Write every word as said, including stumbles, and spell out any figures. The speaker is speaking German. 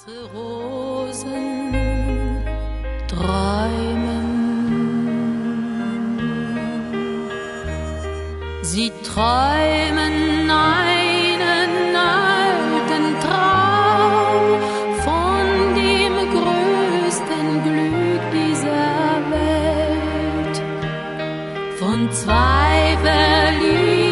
Rosen träumen. Sie träumen einen alten Traum von dem größten Glück dieser Welt, von zwei verliebten